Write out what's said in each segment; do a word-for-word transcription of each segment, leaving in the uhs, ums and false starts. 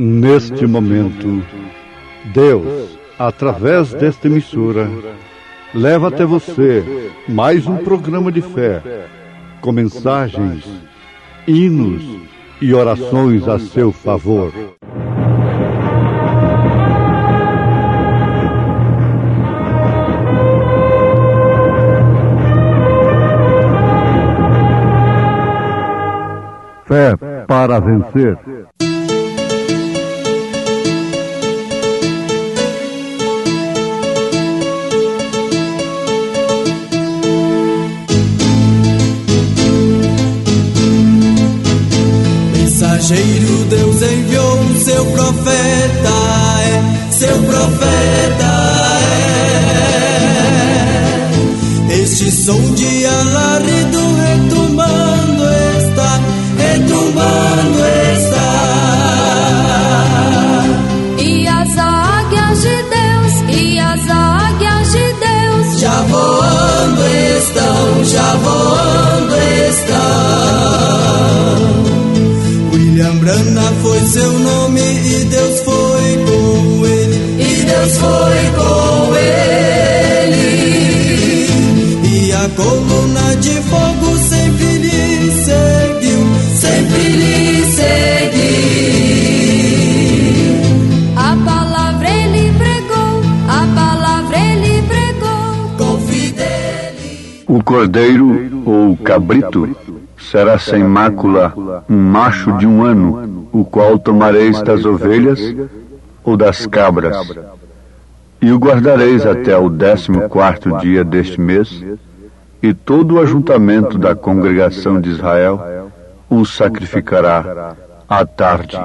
Neste momento, Deus, através desta emissora, leva até você mais um programa de fé, com mensagens, hinos e orações a seu favor. Fé para vencer. Mensageiro, Deus enviou o seu profeta, é, seu profeta é. Este som de alarido retumbando está, retumbando está. E as águias de Deus, e as águias de Deus já voando estão, já voando estão. William Branham foi seu nome e Deus foi com ele, e Deus foi com ele. E a coluna de fogo sempre lhe seguiu, sempre lhe seguiu. A palavra ele pregou, a palavra ele pregou com fidelidade. O cordeiro ou o cabrito será sem mácula, um macho de um ano, o qual tomareis das ovelhas ou das cabras, e o guardareis até o décimo quarto dia deste mês, e todo o ajuntamento da congregação de Israel o sacrificará à tarde.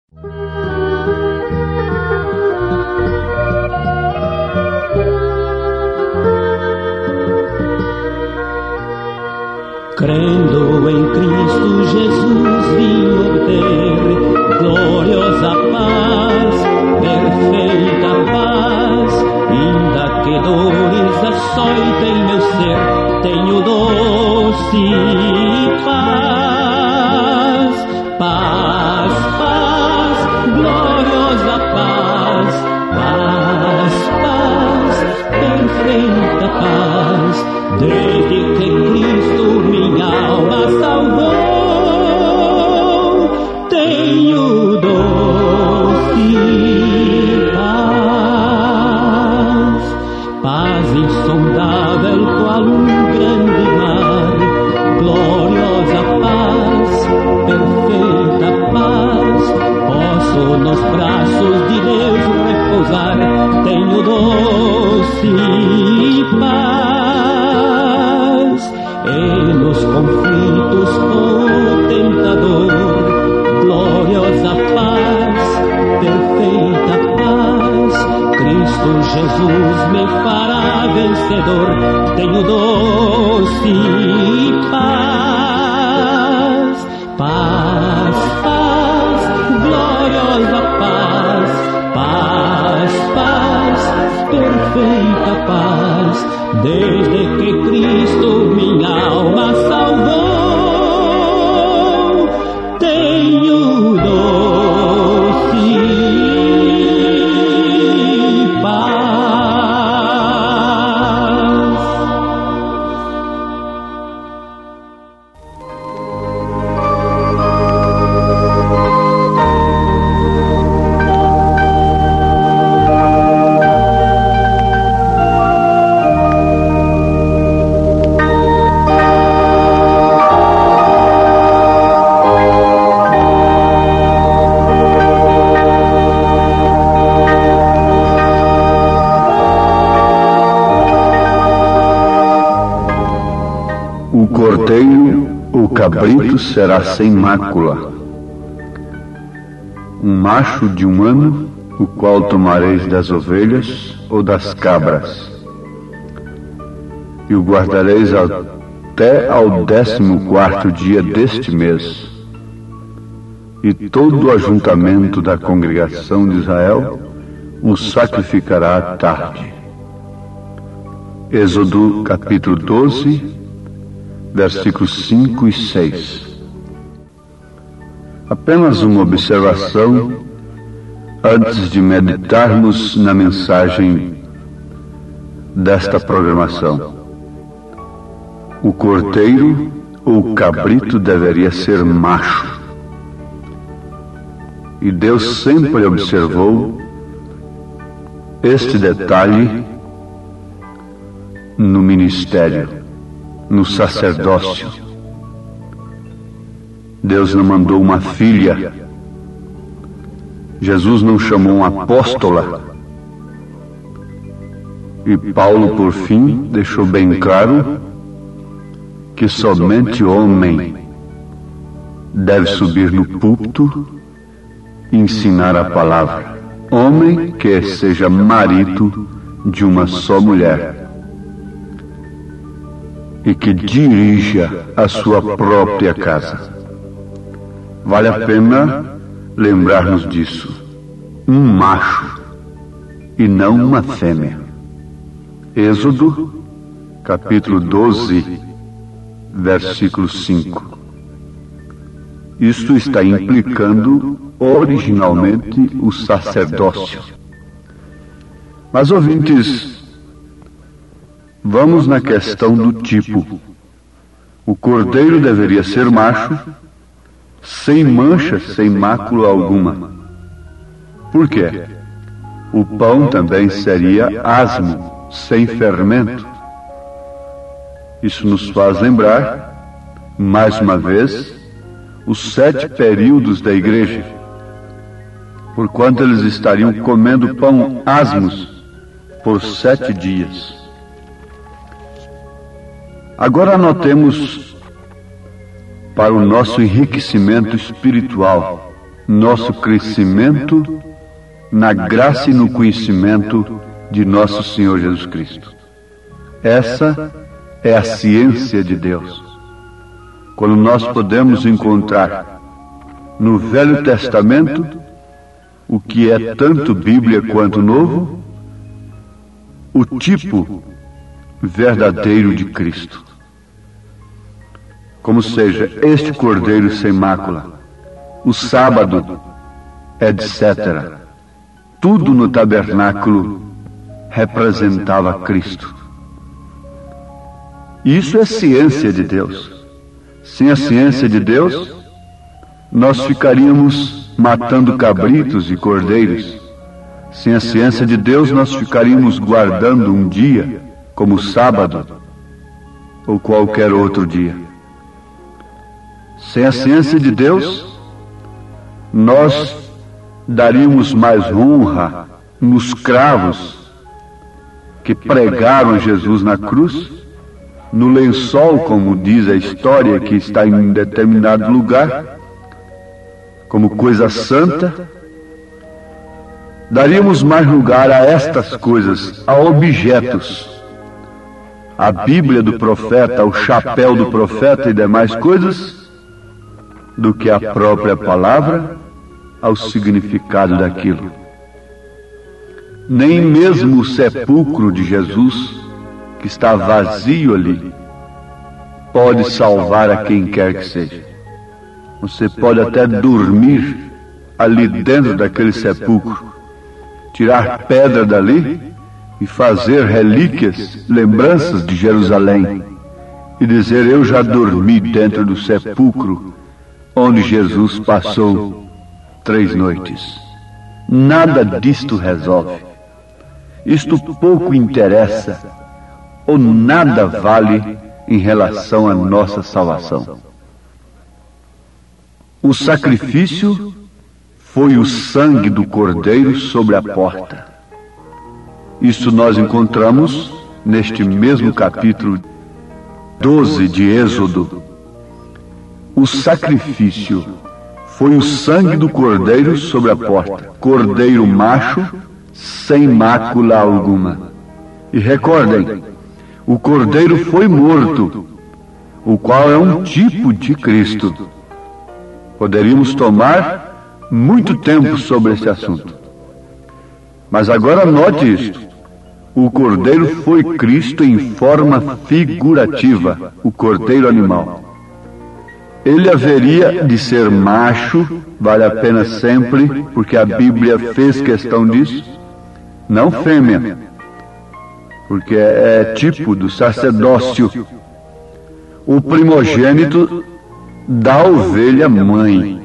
Crendo em Cristo Jesus vim obter gloriosa paz, perfeita paz, ainda que dores açoitem meu ser, tenho doce paz, paz, paz, gloriosa paz, paz, paz, perfeita paz, desde que Cristo minha alma salvou, tenho doce paz, paz insondável qual um grande mar, gloriosa paz, perfeita paz, posso nos braços de Deus repousar, tenho doce paz. E nos conflitos com o tentador, gloriosa paz, perfeita paz, Cristo Jesus me fará vencedor, tenho doce paz, paz, paz, gloriosa paz, paz, paz, perfeita paz, desde que Cristo minha alma salvou, tenho doce paz. O cordeiro ou cabrito será sem mácula, um macho de um ano, o qual tomareis das ovelhas ou das cabras, e o guardareis até ao décimo quarto dia deste mês, e todo o ajuntamento da congregação de Israel o sacrificará à tarde. Êxodo capítulo doze, versículos cinco e seis. Apenas uma observação antes de meditarmos na mensagem desta programação. O cordeiro ou o cabrito deveria ser macho. E Deus sempre observou este detalhe no ministério, no sacerdócio. Deus não mandou uma filha. Jesus não chamou uma apóstola. E Paulo, por fim, deixou bem claro que somente homem deve subir no púlpito e ensinar a palavra. Homem que seja marido de uma só mulher e que dirija a sua própria casa. Vale a pena lembrar-nos disso. Um macho e não uma fêmea. Êxodo, capítulo doze, versículo cinco. Isto está implicando originalmente o sacerdócio. Mas, ouvintes, vamos na questão do tipo. O cordeiro deveria ser macho, sem mancha, sem mácula alguma. Por quê? O pão também seria asmo, sem fermento. Isso nos faz lembrar, mais uma vez, os sete períodos da igreja, porquanto eles estariam comendo pão asmos por sete dias. Agora anotemos, para o nosso enriquecimento espiritual, nosso crescimento na graça e no conhecimento de nosso Senhor Jesus Cristo. Essa é a ciência de Deus. Quando nós podemos encontrar no Velho Testamento o que é tanto Bíblia quanto Novo, o tipo verdadeiro de Cristo. Como seja, este cordeiro sem mácula, o sábado, etcétera. Tudo no tabernáculo representava Cristo. Isso é ciência de Deus. Sem a ciência de Deus, nós ficaríamos matando cabritos e cordeiros. Sem a ciência de Deus, nós ficaríamos guardando um dia, como o sábado, ou qualquer outro dia. Sem a ciência de Deus, nós daríamos mais honra nos cravos que pregaram Jesus na cruz, no lençol, como diz a história, que está em um determinado lugar, como coisa santa. Daríamos mais lugar a estas coisas, a objetos, a Bíblia do profeta, o chapéu do profeta e demais coisas, do que a própria palavra, ao significado daquilo. Nem mesmo o sepulcro de Jesus, que está vazio ali, pode salvar a quem quer que seja. Você pode até dormir ali dentro daquele sepulcro, tirar pedra dali e fazer relíquias, lembranças de Jerusalém, e dizer: eu já dormi dentro do sepulcro onde Jesus passou três noites. Nada disto resolve. Isto pouco interessa, ou nada vale em relação à nossa salvação. O sacrifício foi o sangue do cordeiro sobre a porta. Isso nós encontramos neste mesmo capítulo doze de Êxodo. O sacrifício foi o sangue do cordeiro sobre a porta. Cordeiro macho, sem mácula alguma. E recordem, o cordeiro foi morto, o qual é um tipo de Cristo. Poderíamos tomar muito tempo sobre esse assunto. Mas agora note isto. O cordeiro foi Cristo em forma figurativa, o cordeiro animal. Ele haveria de ser macho, vale a pena sempre, porque a Bíblia fez questão disso, não fêmea, porque é tipo do sacerdócio, o primogênito da ovelha mãe.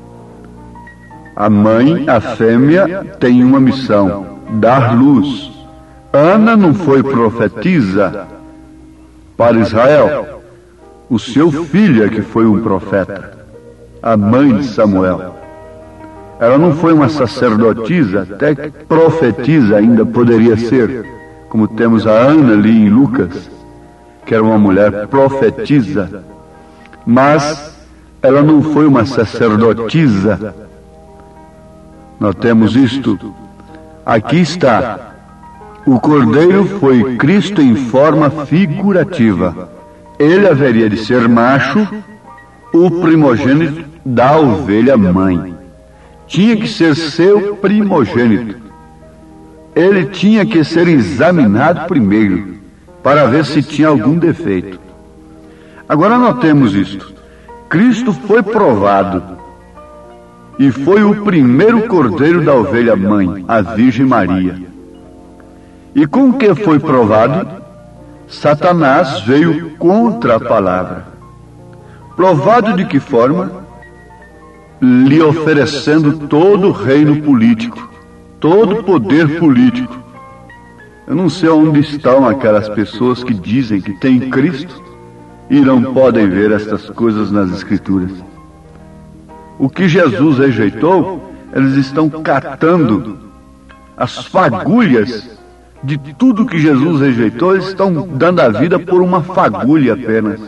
A mãe, a fêmea, tem uma missão: dar luz. Ana não foi profetisa para Israel. O seu filho é que foi um profeta, a mãe de Samuel. Ela não foi uma sacerdotisa, até que profetisa ainda poderia ser, como temos a Ana ali em Lucas, que era uma mulher profetisa, mas ela não foi uma sacerdotisa. Nós temos isto. Aqui está. O cordeiro foi Cristo em forma figurativa. Ele haveria de ser macho, o primogênito da ovelha mãe. Tinha que ser seu primogênito. Ele tinha que ser examinado primeiro, para ver se tinha algum defeito. Agora notemos isto. Cristo foi provado, e foi o primeiro cordeiro da ovelha mãe, a Virgem Maria. E com que foi provado? Satanás veio contra a palavra. Provado de que forma? Lhe oferecendo todo o reino político, todo o poder político. Eu não sei onde estão aquelas pessoas que dizem que têm Cristo e não podem ver estas coisas nas Escrituras. O que Jesus rejeitou, eles estão catando as fagulhas de tudo que Jesus rejeitou, eles estão dando a vida por uma fagulha apenas.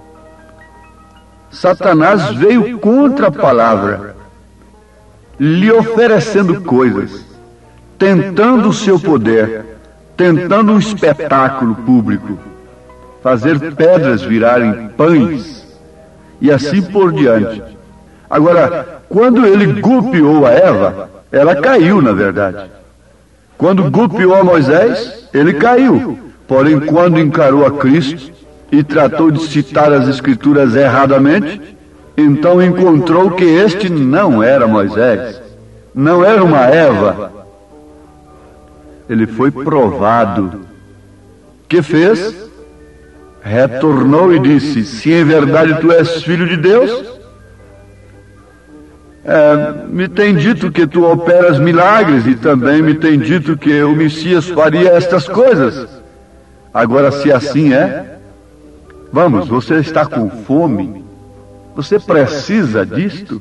Satanás veio contra a palavra, lhe oferecendo coisas, tentando o seu poder, tentando um espetáculo público, fazer pedras virarem pães, e assim por diante. Agora, quando ele golpeou a Eva, ela caiu, na verdade. Quando golpeou a Moisés, ele caiu. Porém, quando encarou a Cristo e tratou de citar as Escrituras erradamente, então encontrou que este não era Moisés, não era uma Eva. Ele foi provado. Que fez? Retornou e disse: se em verdade tu és filho de Deus, É, me tem dito que tu operas milagres, e também me tem dito que o Messias faria estas coisas. Agora, se assim é, vamos, você está com fome, você precisa disto.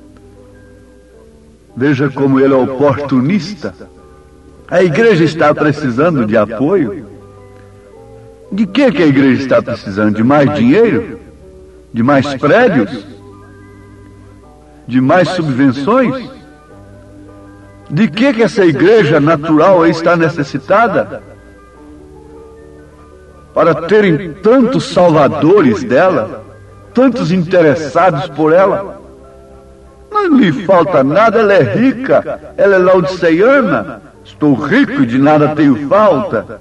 Veja como ele é oportunista. A igreja está precisando de apoio. De que que a igreja está precisando? De mais dinheiro? De mais prédios? De mais subvenções? De que que essa igreja natural está necessitada? Para terem tantos salvadores dela, tantos interessados por ela? Não lhe falta nada, ela é rica, ela é laodiceiana. Estou rico e de nada tenho falta.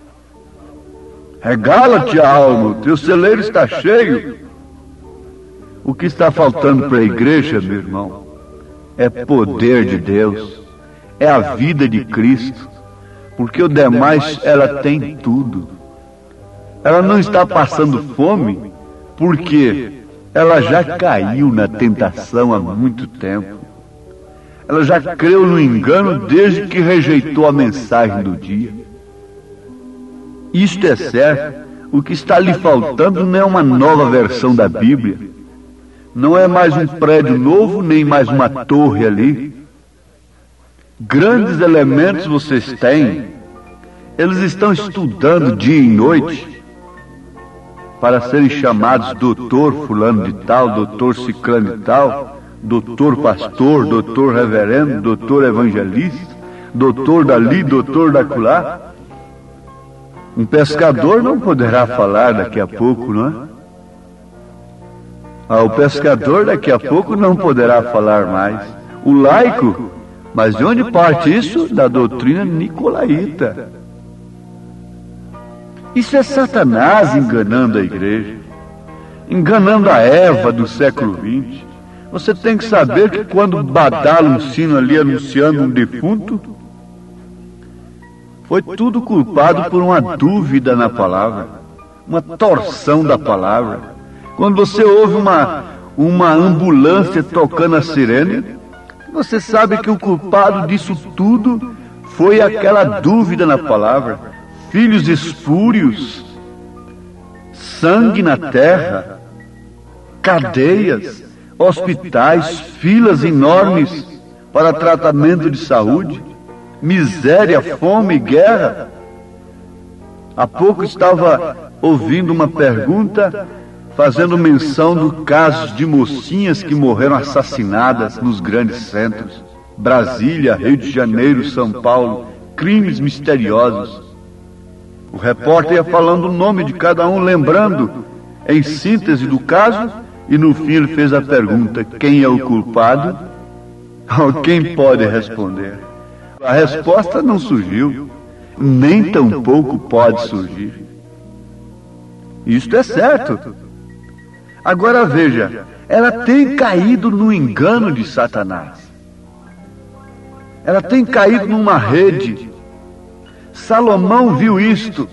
Regala-te a alma, o teu celeiro está cheio. O que está faltando para a igreja, meu irmão, é poder de Deus, é a vida de Cristo, porque o demais ela tem tudo. Ela não está passando fome, porque ela já caiu na tentação há muito tempo. Ela já creu no engano desde que rejeitou a mensagem do dia. Isto é certo, o que está lhe faltando não é uma nova versão da Bíblia. Não é mais um prédio novo, nem mais uma torre ali. Grandes elementos vocês têm. Eles estão estudando dia e noite para serem chamados doutor fulano de tal, doutor ciclano de tal, doutor pastor, doutor reverendo, doutor evangelista, doutor dali, doutor dacolá. Um pescador não poderá falar daqui a pouco, não é? Ah, o pescador daqui a pouco não poderá falar mais. O laico, mas de onde parte isso? Da doutrina nicolaíta. Isso é Satanás enganando a igreja. enganando a Eva do século vinte. Você tem que saber que quando badala um sino ali anunciando um defunto, foi tudo culpado por uma dúvida na palavra, uma torção da palavra. Quando você ouve uma, uma ambulância tocando a sirene, você sabe que o culpado disso tudo foi aquela dúvida na palavra. Filhos espúrios, sangue na terra, cadeias, hospitais, filas enormes para tratamento de saúde, miséria, fome, guerra. Há pouco estava ouvindo uma pergunta fazendo menção do caso de mocinhas que morreram assassinadas nos grandes centros. Brasília, Rio de Janeiro, São Paulo, crimes misteriosos. O repórter ia falando o nome de cada um, lembrando em síntese do caso, e no fim ele fez a pergunta: quem é o culpado? Quem pode responder? A resposta não surgiu, nem tampouco pode surgir. Isto é certo. Agora veja, ela tem caído no engano de Satanás. Ela tem caído numa rede. Salomão viu isto.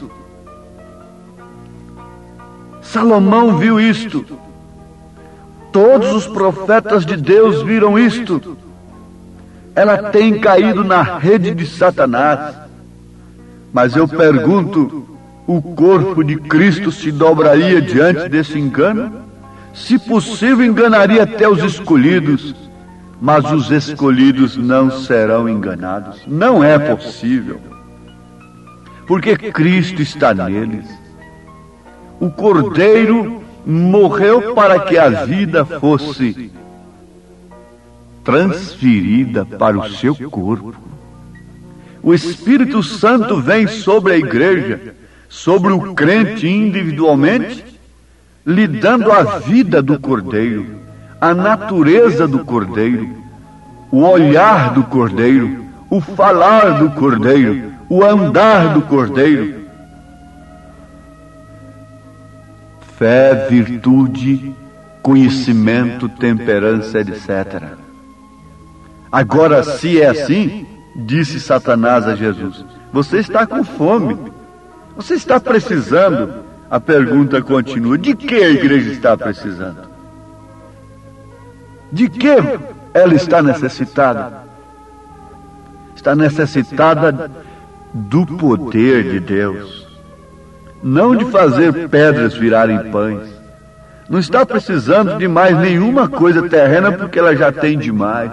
Salomão viu isto. Todos os profetas de Deus viram isto. Ela tem caído na rede de Satanás. Mas eu pergunto, o corpo de Cristo se dobraria diante desse engano? Se possível, enganaria até os escolhidos, mas os escolhidos não serão enganados. Não é possível, porque Cristo está neles. O Cordeiro morreu para que a vida fosse transferida para o seu corpo. O Espírito Santo vem sobre a igreja, sobre o crente individualmente, lhe dando a vida do Cordeiro, a natureza do Cordeiro, o olhar do Cordeiro, o falar do Cordeiro, o andar do Cordeiro. Fé, virtude, conhecimento, temperança, etcétera. Agora, se é assim, disse Satanás a Jesus, você está com fome, você está precisando. A pergunta continua: de que a igreja está precisando? De que ela está necessitada? Está necessitada do poder de Deus, não de fazer pedras virarem pães. Não está precisando de mais nenhuma coisa terrena, porque ela já tem demais.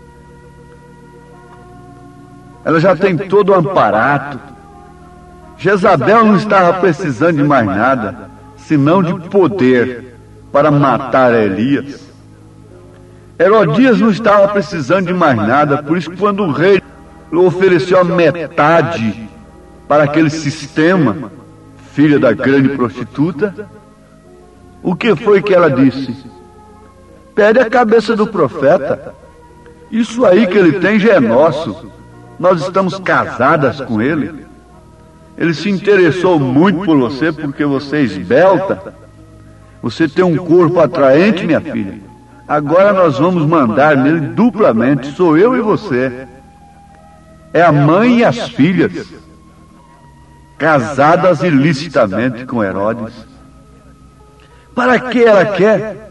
Ela já tem todo o amparato. Jezabel não estava precisando de mais nada, senão de poder para matar Elias. Herodias não estava precisando de mais nada, por isso que quando o rei ofereceu a metade para aquele sistema, filha da grande prostituta, o que foi que ela disse? Pede a cabeça do profeta. Isso aí que ele tem já é nosso. Nós estamos casadas com ele. Ele se interessou muito por você porque você é esbelta. Você tem um corpo atraente, minha filha. Agora nós vamos mandar nele duplamente. Sou eu e você. É a mãe e as filhas, casadas ilicitamente com Herodes. Para que ela quer?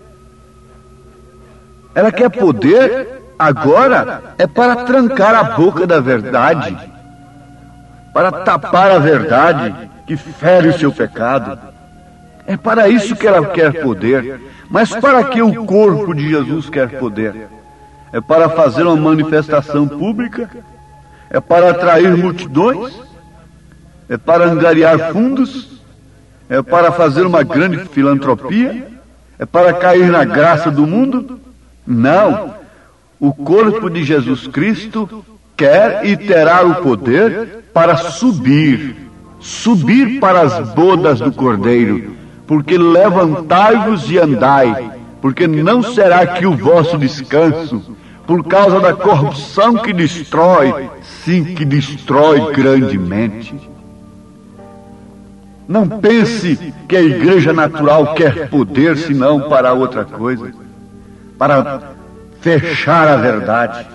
Ela quer poder? Agora é para trancar a boca da verdade, para tapar a verdade que fere o seu pecado. É para isso que ela quer poder. Mas para que o corpo de Jesus quer poder? É para fazer uma manifestação pública? É para atrair multidões? É para angariar fundos? É para fazer uma grande filantropia? É para cair na graça do mundo? Não. O corpo de Jesus Cristo quer e terá o poder para subir, subir para as bodas do Cordeiro, porque levantai-vos e andai, porque não será aqui o vosso descanso, por causa da corrupção que destrói, sim, que destrói grandemente. Não pense que a igreja natural quer poder, senão para outra coisa, para fechar a verdade.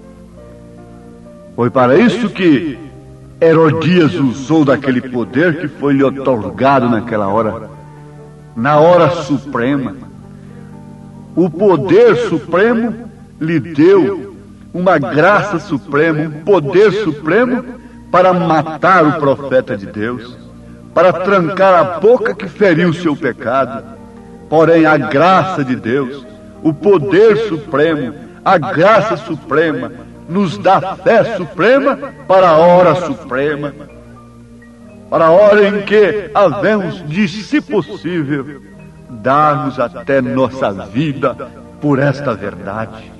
Foi para isso que Herodias usou daquele poder que foi lhe otorgado naquela hora, na hora suprema. O poder supremo lhe deu uma graça suprema, um poder supremo para matar o profeta de Deus, para trancar a boca que feriu o seu pecado. Porém, a graça de Deus, o poder supremo, a graça suprema, nos dá fé suprema para a hora suprema, para a hora em que havemos de, se possível, darmos até nossa vida por esta verdade.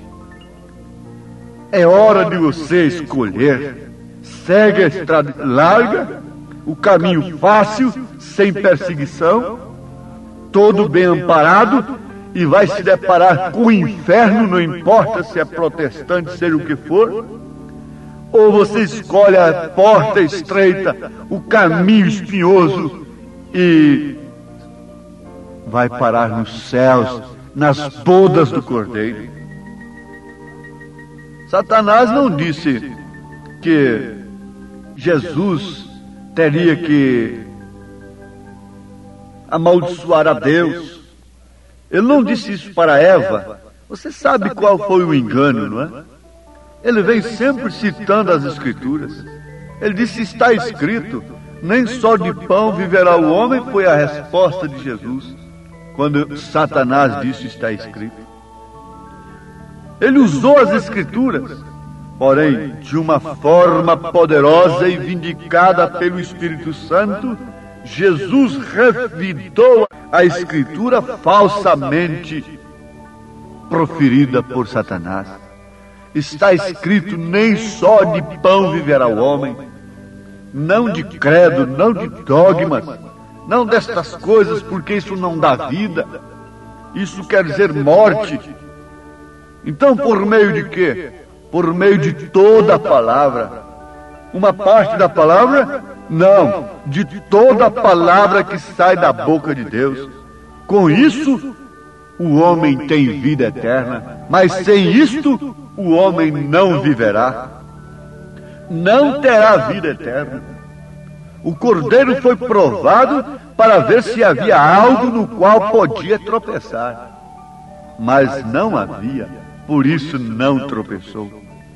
É hora de você escolher. Segue a estrada larga, o caminho fácil, sem perseguição, todo bem amparado, e vai se deparar com o inferno, não importa se é protestante, seja o que for. Ou você escolhe a porta estreita, o caminho espinhoso, e vai parar nos céus, nas bodas do Cordeiro. Satanás não disse que Jesus teria que amaldiçoar a Deus. Ele não disse isso para Eva. Você sabe qual foi o engano, não é? Ele vem sempre citando as Escrituras. Ele disse: está escrito, nem só de pão viverá o homem. Foi a resposta de Jesus quando Satanás disse: está escrito. Ele usou as Escrituras, porém de uma forma poderosa e vindicada pelo Espírito Santo. Jesus revidou a Escritura falsamente proferida por Satanás. Está escrito: nem só de pão viverá o homem. Não de credo, não de dogmas, não destas coisas, porque isso não dá vida. Isso quer dizer morte. Então, por meio de quê? Por meio de toda a palavra. Uma parte da palavra? Não, de toda a palavra que sai da boca de Deus. Com isso, o homem tem vida eterna, mas sem isto, o homem não viverá. Não terá vida eterna. O Cordeiro foi provado para ver se havia algo no qual podia tropeçar. Mas não havia, por isso não tropeçou.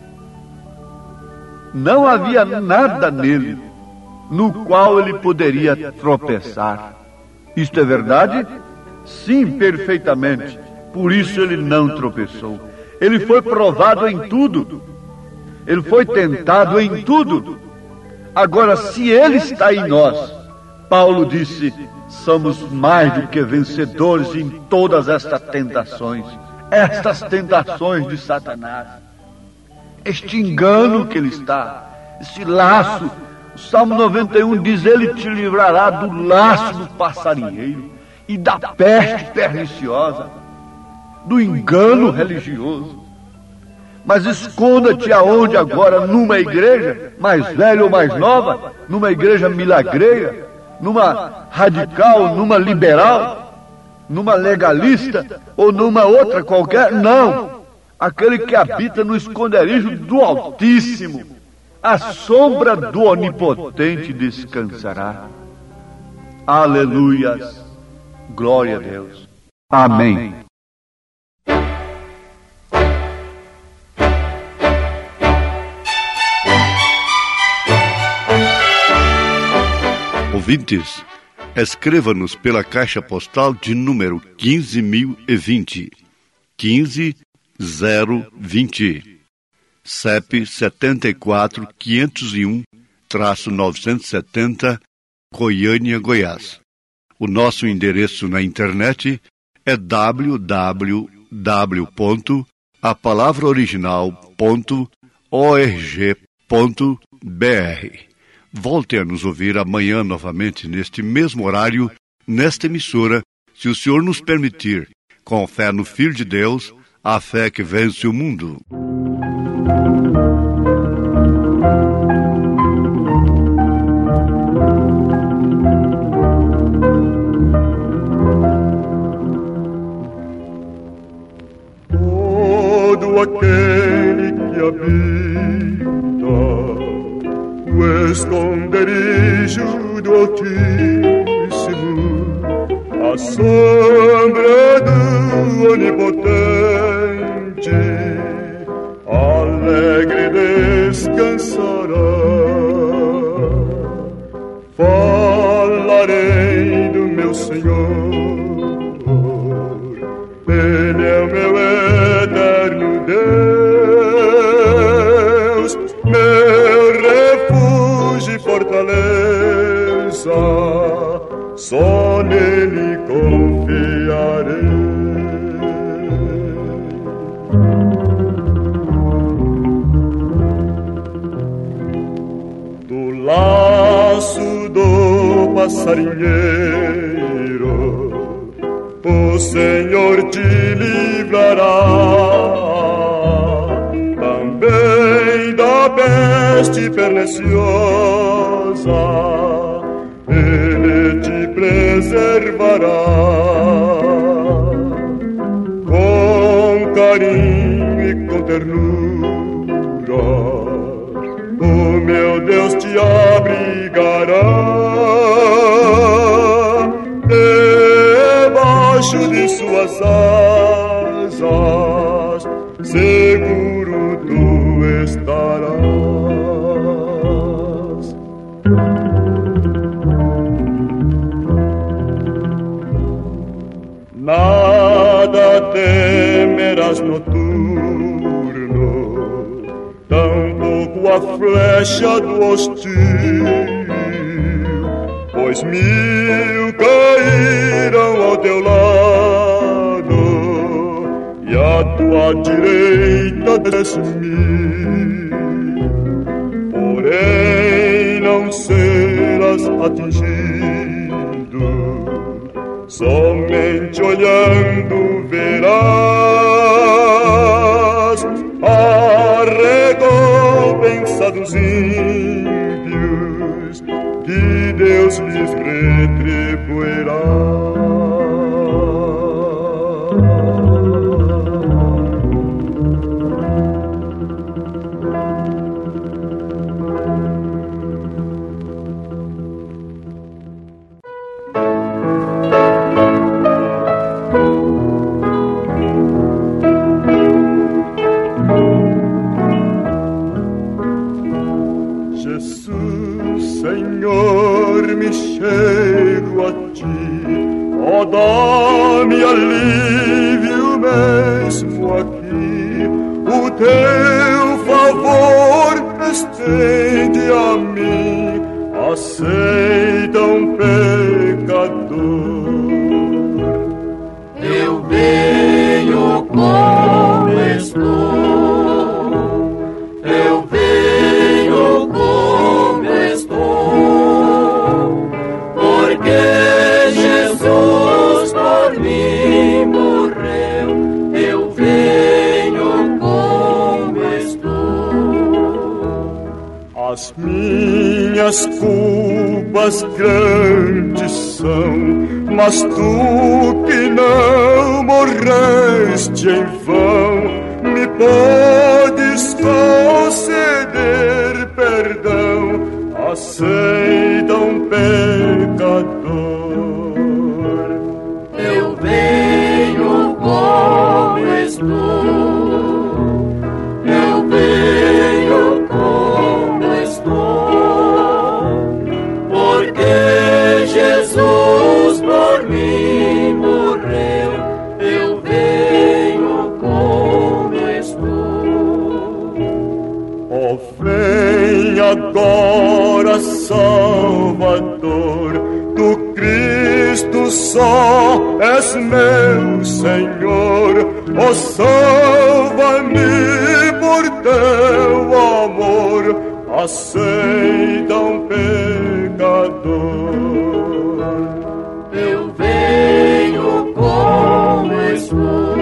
Não havia nada nele no qual ele poderia tropeçar. Isto é verdade? Sim, perfeitamente. Por isso ele não tropeçou. Ele foi provado em tudo. Ele foi tentado em tudo. Agora, se ele está em nós, Paulo disse: somos mais do que vencedores em todas estas tentações. Estas tentações de Satanás. Este engano que ele está, este laço. O Salmo noventa e um diz: ele te livrará do laço do passarinheiro e da peste perniciosa, do engano religioso. Mas esconda-te aonde agora? Numa igreja mais velha ou mais nova? Numa igreja milagreira? Numa radical? Numa liberal? Numa legalista? Ou numa outra qualquer? Não! Aquele que habita no esconderijo do Altíssimo, a sombra do Onipotente descansará. Aleluias! Glória a Deus. Amém. Ouvintes, escreva-nos pela caixa postal de número quinze mil e vinte, quinze zero vinte, C E P setenta e quatro, quinhentos e um, novecentos e setenta, Goiânia, Goiás. O nosso endereço na internet é w w w ponto a palavra original ponto org ponto b r. Volte a nos ouvir amanhã novamente neste mesmo horário, nesta emissora, se o Senhor nos permitir, com fé no Filho de Deus, a fé que vence o mundo. à sombra do Onipotente, alegre descansará. Falarei do meu Senhor, Ele é o meu eterno Deus, meu refúgio e fortaleza, só nele confiarei. Do laço do passarinheiro o Senhor te livrará, também da peste perniciosa Ele te preservará. Com carinho e com ternura o meu Deus te abrigará. Debaixo de suas asas seguro tu estarás. Nada temerás noturno, tampouco a flecha do hostil, pois mil cairão ao teu lado e à tua direita dez mil, porém não serás atingido, somente olhando verás a recompensa dos ímpios, que Deus lhes retribuirá. Chego a ti, ó, dá-me alívio mesmo aqui, o teu favor estende a mim, aceita um pecador. Eu venho como estou, eu venho como estou, porque Jesus por mim morreu. Eu venho como estou. As minhas culpas grandes são, mas tu que não morreste em vão, me podes conceder perdão. Aceita um pecador. Eu venho como estou, eu venho como estou, porque Jesus por mim morreu. Eu venho como estou. Ó, vem agora, Salvador, tu Cristo só és meu Senhor. Ó, salva-me por teu amor, aceita um pecador. Eu venho como estou,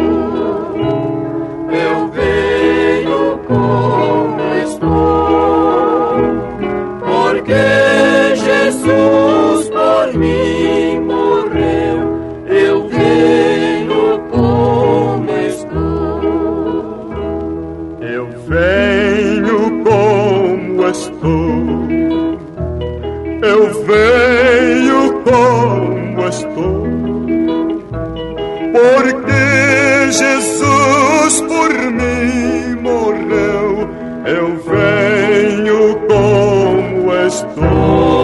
eu venho como estou, porque Jesus por mim morreu. Eu venho como estou, eu venho como estou, eu venho como estou, estou.